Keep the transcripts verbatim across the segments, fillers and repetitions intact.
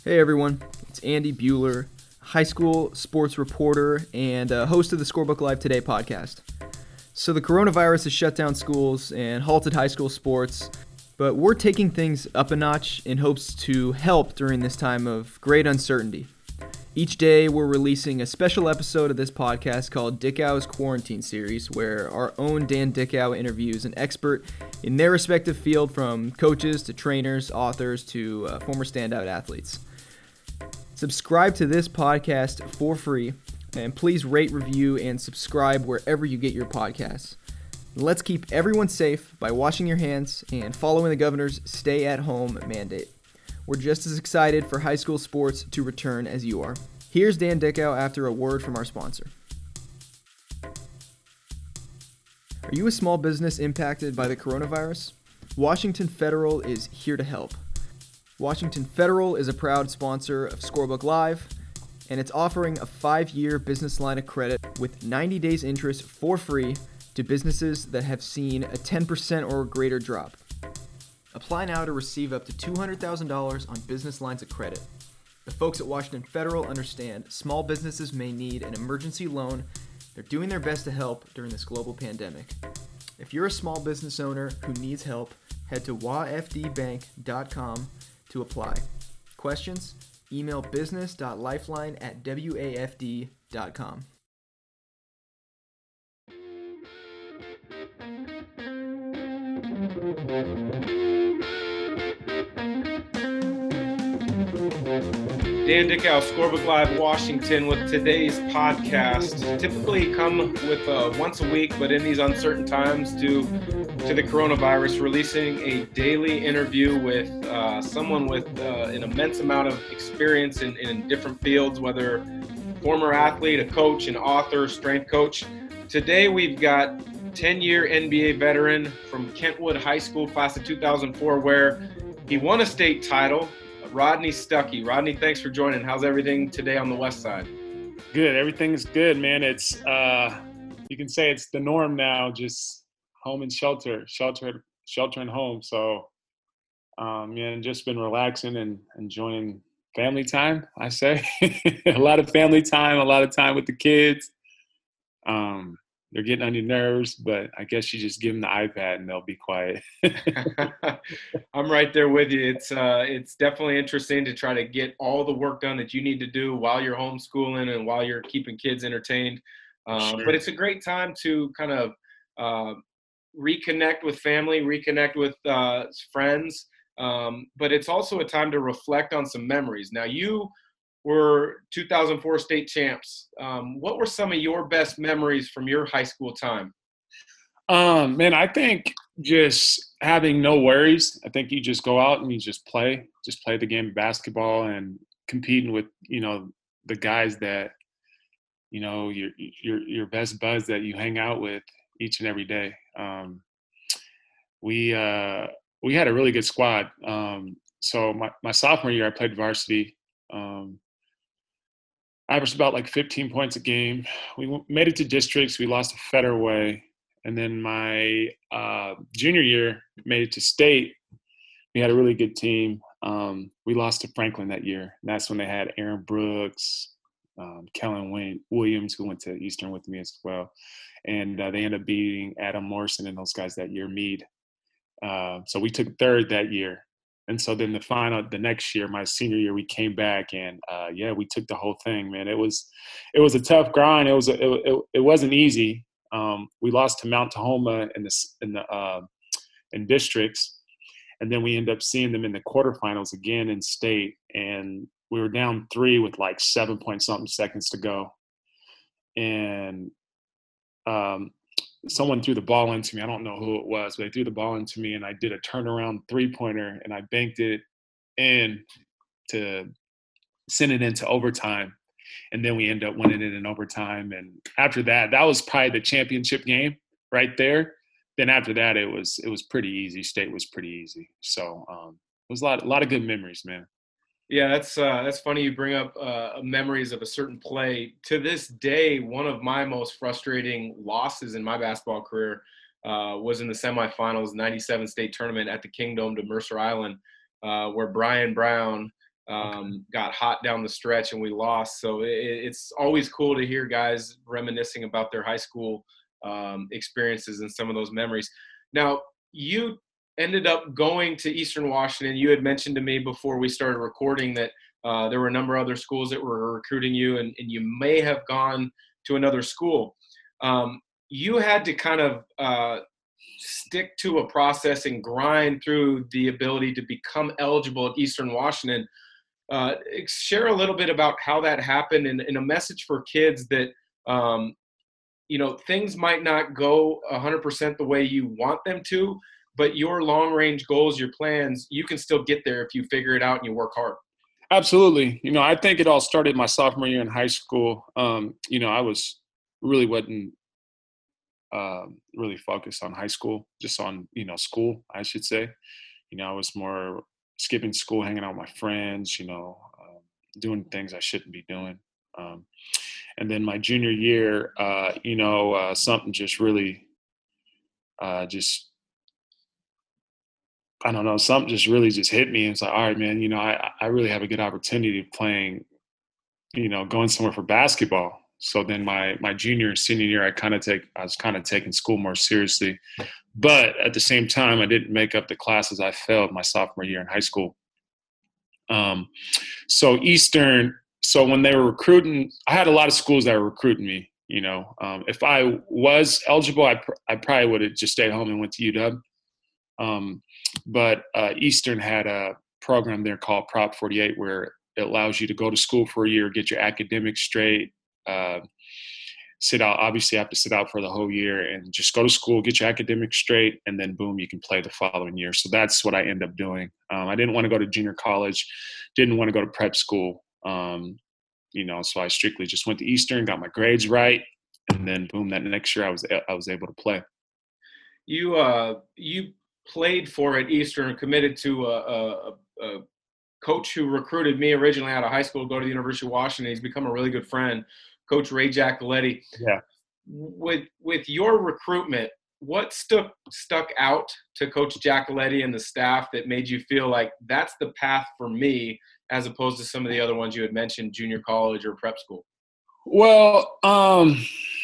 Hey everyone, it's Andy Bueller, high school sports reporter and uh, host of the Scorebook Live Today podcast. So the coronavirus has shut down schools and halted high school sports, but we're taking things up a notch in hopes to help during this time of great uncertainty. Each day we're releasing a special episode of this podcast called Dickau's Quarantine Series, where our own Dan Dickau interviews an expert in their respective field, from coaches to trainers, authors to uh, former standout athletes. Subscribe to this podcast for free, and please rate, review, and subscribe wherever you get your podcasts. Let's keep everyone safe by washing your hands and following the governor's stay-at-home mandate. We're just as excited for high school sports to return as you are. Here's Dan Dickau after a word from our sponsor. Are you a small business impacted by the coronavirus? Washington Federal is here to help. Washington Federal is a proud sponsor of Scorebook Live, and it's offering a five-year business line of credit with ninety days interest for free to businesses that have seen a ten percent or greater drop. Apply now to receive up to two hundred thousand dollars on business lines of credit. The folks at Washington Federal understand small businesses may need an emergency loan. They're doing their best to help during this global pandemic. If you're a small business owner who needs help, head to w a f d bank dot com to apply. Questions? Email business.lifeline at w a f d dot com. Dan Dickau, Scorebook Live, Washington, with today's podcast. Typically come with uh, once a week, but in these uncertain times due to the coronavirus, releasing a daily interview with uh, someone with uh, an immense amount of experience in, in different fields, whether former athlete, a coach, an author, strength coach. Today we've got ten-year N B A veteran from Kentwood High School, class of two thousand four, where he won a state title, Rodney Stuckey. Rodney, thanks for joining. How's everything today on the west side? Good. Everything's good, man. It's, uh, you can say it's the norm now, just home and shelter, shelter, shelter and home. So, um, yeah, just been relaxing and enjoying family time, I say. A lot of family time, a lot of time with the kids. Um, they're getting on your nerves, but I guess you just give them the iPad and they'll be quiet. I'm right there with you. It's uh, it's definitely interesting to try to get all the work done that you need to do while you're homeschooling and while you're keeping kids entertained. Um, Sure. But it's a great time to kind of uh, reconnect with family, reconnect with uh, friends. Um, but it's also a time to reflect on some memories. Now, you were two thousand four state champs. Um, what were some of your best memories from your high school time? Um, man, I think just having no worries. I think you just go out and you just play, just play the game of basketball and competing with, you know, the guys that, you know, your your your best buds that you hang out with each and every day. Um, we uh, we had a really good squad. Um, so my, my sophomore year, I played varsity. Um, I averaged about like fifteen points a game. We w- made it to districts. We lost to Federal. And then my uh, junior year, made it to state. We had a really good team. Um, we lost to Franklin that year. And that's when they had Aaron Brooks, um, Kellen Wayne Williams, who went to Eastern with me as well. And uh, they ended up beating Adam Morrison and those guys that year, Meade. Uh, so we took third that year. And so then the final, the next year, my senior year, we came back and uh, yeah, we took the whole thing, man. It was, it was a tough grind. It was, a, it, it, it wasn't easy. Um, we lost to Mount Tahoma in the in the uh, in districts, and then we ended up seeing them in the quarterfinals again in state, and we were down three with like seven point something seconds to go, and um, someone threw the ball into me. I don't know who it was, but they threw the ball into me, and I did a turnaround three pointer, and I banked it in to send it into overtime. And then we end up winning it in overtime. And after that, that was probably the championship game right there. Then after that, it was it was pretty easy. State was pretty easy. So um, it was a lot a lot of good memories, man. Yeah, that's uh, that's funny you bring up uh, memories of a certain play. To this day, one of my most frustrating losses in my basketball career uh, was in the semifinals, ninety-seven state tournament at the Kingdome to Mercer Island, uh, where Brian Brown Um, got hot down the stretch and we lost. So it, it's always cool to hear guys reminiscing about their high school um, experiences and some of those memories. Now, you ended up going to Eastern Washington. You had mentioned to me before we started recording that uh, there were a number of other schools that were recruiting you, and, and you may have gone to another school. Um, you had to kind of uh, stick to a process and grind through the ability to become eligible at Eastern Washington. Uh, share a little bit about how that happened, and, and a message for kids that, um, you know, things might not go one hundred percent the way you want them to, but your long-range goals, your plans, you can still get there if you figure it out and you work hard. Absolutely. You know, I think it all started my sophomore year in high school. Um, you know, I was really wasn't uh, really focused on high school, just on, you know, school, I should say. You know, I was more skipping school, hanging out with my friends, you know, uh, doing things I shouldn't be doing. Um, and then my junior year, uh, you know, uh, something just really uh, just, I don't know, something just really just hit me. It's like, all right, man, you know, I, I really have a good opportunity of playing, you know, going somewhere for basketball. So then my, my junior and senior year, I kind of take, I was kind of taking school more seriously. But at the same time, I didn't make up the classes I failed my sophomore year in high school. Um, so Eastern, so when they were recruiting, I had a lot of schools that were recruiting me. You know, um, if I was eligible, I, pr- I probably would have just stayed home and went to U W. Um, but uh, Eastern had a program there called Prop forty-eight, where it allows you to go to school for a year, get your academics straight, uh, sit out, obviously have to sit out for the whole year, and just go to school, get your academics straight, and then boom, you can play the following year. So that's what I ended up doing. Um, I didn't want to go to junior college, didn't want to go to prep school, um, you know, so I strictly just went to Eastern, got my grades right, and then boom, that next year I was I was able to play. You uh, you played for at Eastern, committed to a, a, a coach who recruited me originally out of high school to go to the University of Washington. He's become a really good friend, Coach Ray Giacoletti. Yeah. With with your recruitment, what stuck stuck out to Coach Giacoletti and the staff that made you feel like that's the path for me, as opposed to some of the other ones you had mentioned, junior college or prep school? Well, um,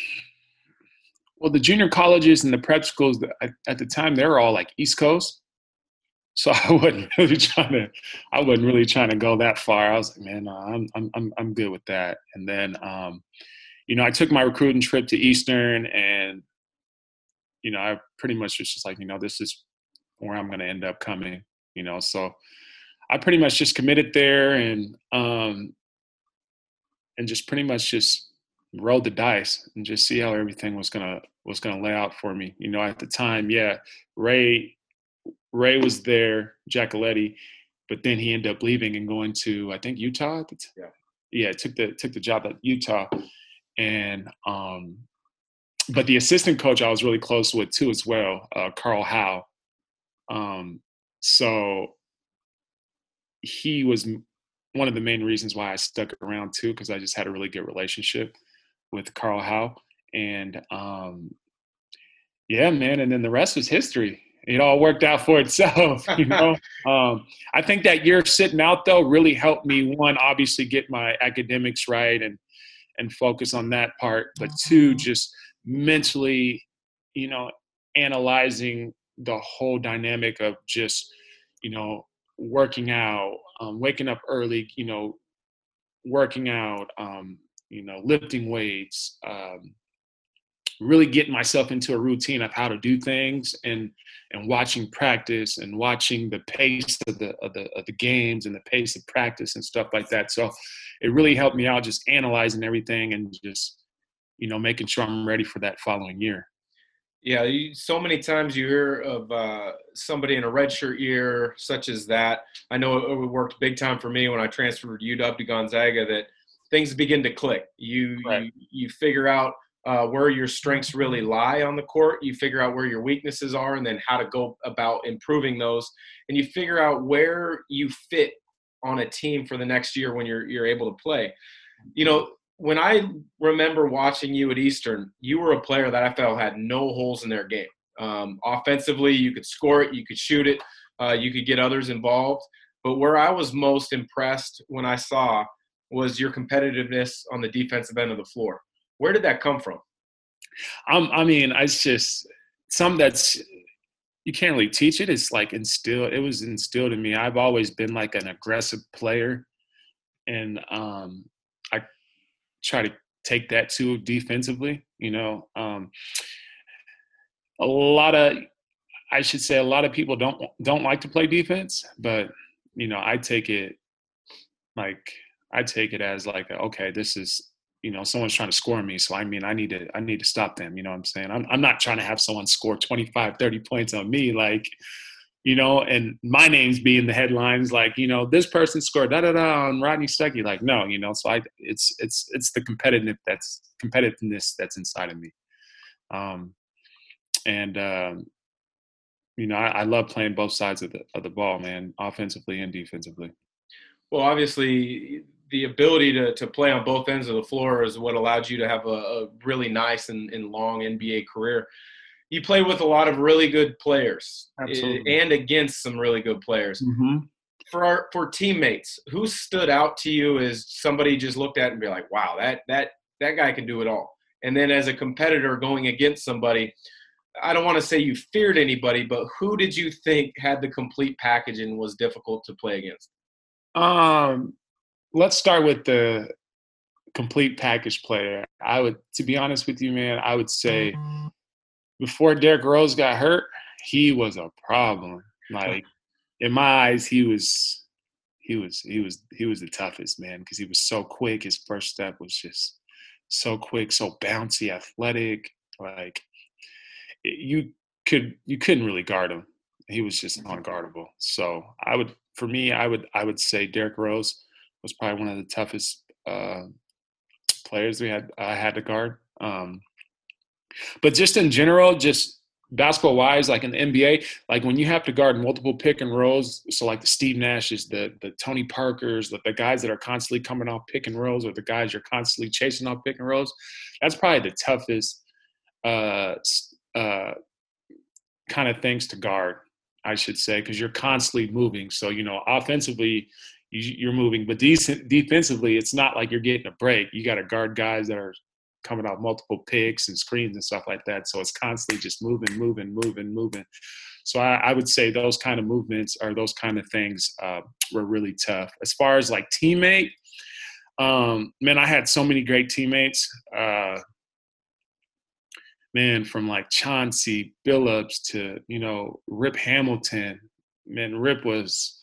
well, the junior colleges and the prep schools at, at the time, they were all like East Coast. So I wasn't really trying to, I wasn't really trying to go that far. I was like, man, no, I'm, I'm, I'm, I'm good with that. And then, um, you know, I took my recruiting trip to Eastern, and, you know, I pretty much was just like, you know, this is where I'm going to end up coming, you know, so I pretty much just committed there, and, um, and just pretty much just rolled the dice and just see how everything was going to, was going to lay out for me. You know, at the time, yeah, Ray, Ray was there, Giacoletti, but then he ended up leaving and going to, I think, Utah. Yeah, yeah, took the took the job at Utah, and um, but the assistant coach I was really close with too as well, uh, Carl Howe. Um, so he was one of the main reasons why I stuck around too, because I just had a really good relationship with Carl Howe, and um, yeah, man, and then the rest was history. It all worked out for itself, you know. um, I think that year sitting out, though, really helped me, one, obviously get my academics right and and focus on that part, but two, just mentally, you know, analyzing the whole dynamic of just, you know, working out, um, waking up early, you know, working out, um, you know, lifting weights, um, really getting myself into a routine of how to do things, and and watching practice and watching the pace of the of the of the games and the pace of practice and stuff like that. So it really helped me out, just analyzing everything and just, you know, making sure I'm ready for that following year. Yeah, you, so many times you hear of uh, somebody in a redshirt year such as that. I know it, it worked big time for me when I transferred U W to Gonzaga, that things begin to click. You right. you you figure out Uh, where your strengths really lie on the court. You figure out where your weaknesses are, and then how to go about improving those. And you figure out where you fit on a team for the next year when you're you're able to play. You know, when I remember watching you at Eastern, you were a player that I felt had no holes in their game. Um, offensively, you could score it, you could shoot it, uh, you could get others involved. But where I was most impressed when I saw was your competitiveness on the defensive end of the floor. Where did that come from? Um, I mean, it's just some that's you can't really teach it. It's like instilled. It was instilled in me. I've always been like an aggressive player, and um, I try to take that too defensively. You know, um, a lot of I should say a lot of people don't don't like to play defense, but you know, I take it like I take it as like, okay, this is, you know, someone's trying to score me. So I mean, I need to I need to stop them. You know what I'm saying? I'm I'm not trying to have someone score twenty-five, thirty points on me, like, you know, and my name's being the headlines, like, you know, this person scored da da da on Rodney Stuckey. Like, no, you know, so I it's it's it's the competitive that's competitiveness that's inside of me. Um and um you know, I, I love playing both sides of the of the ball, man, offensively and defensively. Well, obviously, the ability to, to play on both ends of the floor is what allowed you to have a, a really nice and, and long N B A career. You played with a lot of really good players. Absolutely. And against some really good players. Mm-hmm. For our, for teammates, who stood out to you as somebody just looked at and be like, wow, that that that guy can do it all? And then as a competitor going against somebody, I don't want to say you feared anybody, but who did you think had the complete package and was difficult to play against? Um, let's start with the complete package player. I would, to be honest with you, man, I would say before Derrick Rose got hurt, he was a problem. Like in my eyes, he was, he was, he was, he was the toughest, man, because he was so quick. His first step was just so quick, so bouncy, athletic. Like you could, you couldn't really guard him. He was just unguardable. So I would, for me, I would, I would say Derrick Rose was probably one of the toughest uh, players we had. I had to guard. Um, but just in general, just basketball wise, like in the N B A, like when you have to guard multiple pick and rolls, so like the Steve Nashes, the the Tony Parkers, the, the guys that are constantly coming off pick and rolls, or the guys you're constantly chasing off pick and rolls, that's probably the toughest uh, uh, kind of things to guard, I should say, because you're constantly moving. So, you know, offensively, you, you're moving, but decent defensively, it's not like you're getting a break. You got to guard guys that are coming off multiple picks and screens and stuff like that. So it's constantly just moving, moving, moving, moving. So I, I would say those kind of movements or those kind of things uh, were really tough. As far as like teammate, um, man, I had so many great teammates. Uh, man, from like Chauncey Billups to, you know, Rip Hamilton. Man, Rip was,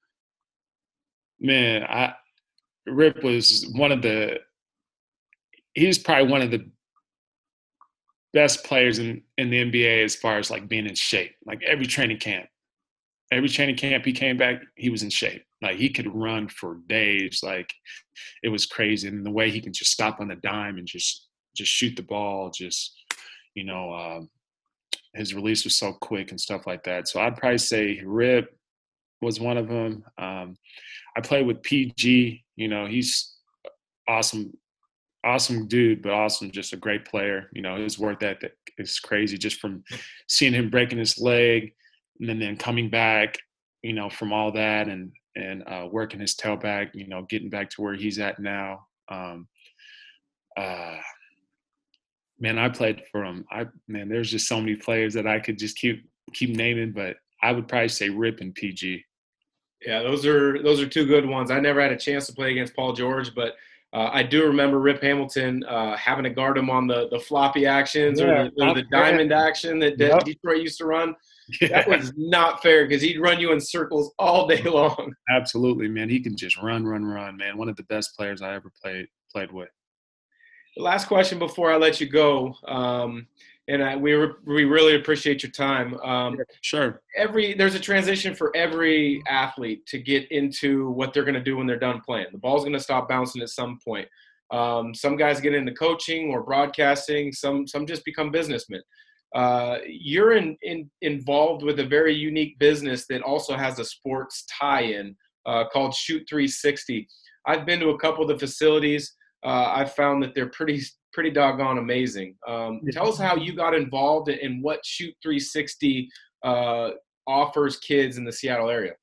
man, I, Rip was one of the, he was probably one of the best players in, in the N B A as far as like being in shape. Like every training camp, every training camp he came back, he was in shape. Like he could run for days. Like it was crazy. And the way he can just stop on the dime and just, just shoot the ball, just, you know, um, his release was so quick and stuff like that. So I'd probably say Rip was one of them. Um, I played with P G. You know, he's awesome, awesome dude, but awesome, just a great player. You know, his work ethic is crazy just from seeing him breaking his leg and then, then coming back, you know, from all that and, and uh, working his tail back, you know, getting back to where he's at now. Um, uh, Man, I played for him. I man, there's just so many players that I could just keep keep naming, but I would probably say Rip and P G. Yeah, those are those are two good ones. I never had a chance to play against Paul George, but uh, I do remember Rip Hamilton uh, having to guard him on the, the floppy actions yeah, or, the, or the diamond action that, that yep. Detroit used to run. Yeah. That was not fair because he'd run you in circles all day long. Absolutely, man. He can just run, run, run, man. One of the best players I ever played played with. Last question before I let you go, um, and I, we re- we really appreciate your time. Um, sure. Every there's a transition for every athlete to get into what they're going to do when they're done playing. The ball's going to stop bouncing at some point. Um, some guys get into coaching or broadcasting. Some some just become businessmen. Uh, you're in, in, involved with a very unique business that also has a sports tie-in uh, called Shoot three sixty. I've been to a couple of the facilities. Uh, I've found that they're pretty pretty doggone amazing. Um, tell us how you got involved and what Shoot three sixty uh, offers kids in the Seattle area.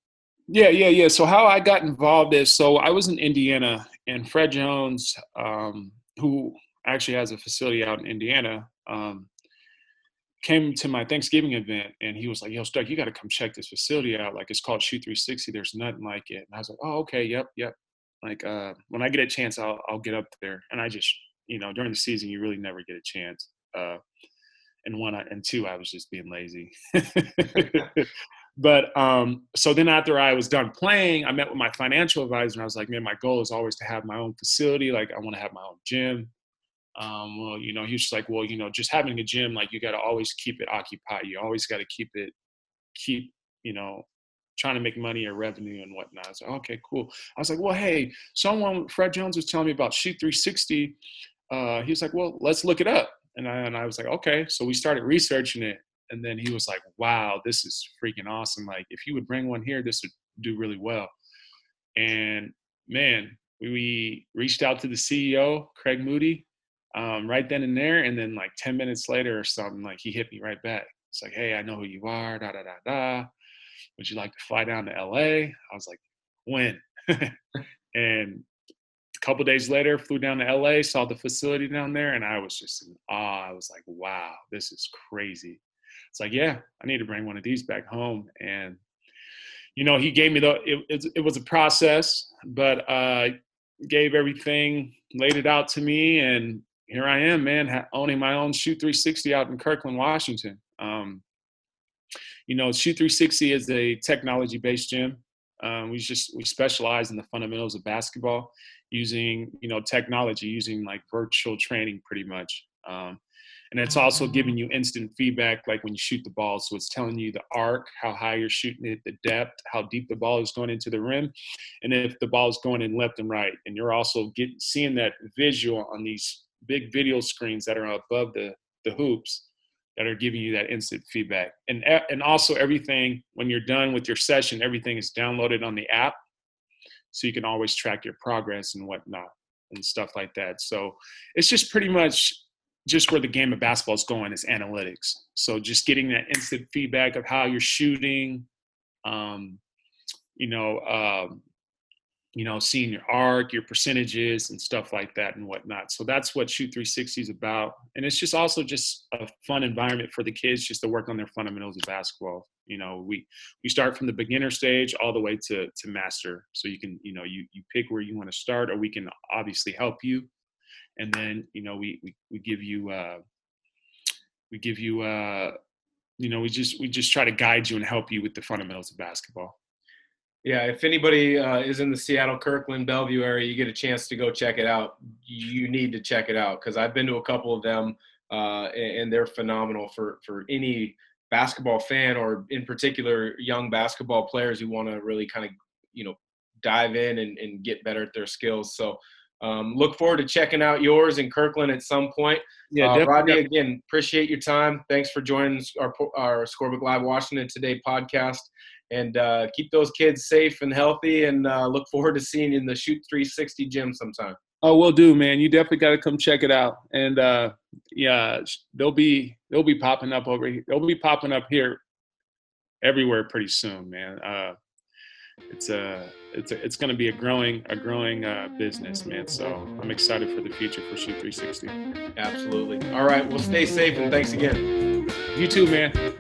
Yeah, yeah, yeah. So how I got involved is, so I was in Indiana, and Fred Jones, um, who actually has a facility out in Indiana, um, came to my Thanksgiving event, and he was like, "Yo, Stuck, you got to come check this facility out. Like, it's called Shoot three sixty. There's nothing like it." And I was like, "Oh, okay, yep, yep. Like, uh, when I get a chance, I'll I'll get up there." And I just, you know, during the season, you really never get a chance. Uh, and one, I, and two, I was just being lazy. But um, so then after I was done playing, I met with my financial advisor, and I was like, "Man, my goal is always to have my own facility. Like, I want to have my own gym." Um, well, you know, he was just like, "Well, you know, just having a gym, like, you got to always keep it occupied. You always got to keep it, keep, you know, trying to make money or revenue and whatnot." I was like, "Okay, cool." I was like, "Well, hey, someone, Fred Jones was telling me about Shoot three sixty. Uh, he was like, well, let's look it up." And I, and I was like, "Okay." So we started researching it. And then he was like, "Wow, this is freaking awesome. Like, if you would bring one here, this would do really well." And man, we reached out to the C E O, Craig Moody, um, right then and there. And then like ten minutes later or something, like, he hit me right back. It's like, "Hey, I know who you are, da, da, da, da. Would you like to fly down to L A?" I was like, "When?" And a couple days later, flew down to L A, saw the facility down there, and I was just in awe. I was like, "Wow, this is crazy." It's like, yeah, I need to bring one of these back home. And, you know, he gave me the, it, it, it was a process, but uh, gave everything, laid it out to me. And here I am, man, ha- owning my own Shoot three sixty out in Kirkland, Washington. Um, you know, Shoot three sixty is a technology-based gym. Um, we just, we specialize in the fundamentals of basketball using, you know, technology, using like virtual training pretty much. Um, And it's also giving you instant feedback, like when you shoot the ball. So it's telling you the arc, how high you're shooting it, the depth, how deep the ball is going into the rim, and if the ball is going in left and right. And you're also getting seeing that visual on these big video screens that are above the, the hoops that are giving you that instant feedback. And, and also everything, when you're done with your session, everything is downloaded on the app. So you can always track your progress and whatnot and stuff like that. So it's just pretty much just where the game of basketball is going is analytics. So just getting that instant feedback of how you're shooting, um, you know, um, you know, seeing your arc, your percentages and stuff like that and whatnot. So that's what Shoot three sixty is about. And it's just also just a fun environment for the kids just to work on their fundamentals of basketball. You know, we, we start from the beginner stage all the way to, to master. So you can, you know, you, you pick where you want to start, or we can obviously help you. And then, you know, we, we, we give you, uh, we give you, uh, you know, we just, we just try to guide you and help you with the fundamentals of basketball. Yeah, if anybody uh, is in the Seattle, Kirkland, Bellevue area, you get a chance to go check it out. You need to check it out, because I've been to a couple of them, uh, and, and they're phenomenal for, for any basketball fan, or in particular young basketball players who want to really kind of, you know, dive in and, and get better at their skills. So um, look forward to checking out yours in Kirkland at some point. Yeah, uh, Rodney, definitely. again, appreciate your time. Thanks for joining our, our Scorebook Live Washington Today podcast. And uh, keep those kids safe and healthy, and uh, look forward to seeing you in the Shoot three sixty gym sometime. Oh, will do, man. You definitely got to come check it out. And uh, yeah, they'll be they'll be popping up over here. They'll be popping up here everywhere pretty soon, man. Uh, it's a it's a, it's going to be a growing a growing uh, business, man. So I'm excited for the future for Shoot three sixty. Absolutely. All right. Well, stay safe, and thanks again. You too, man.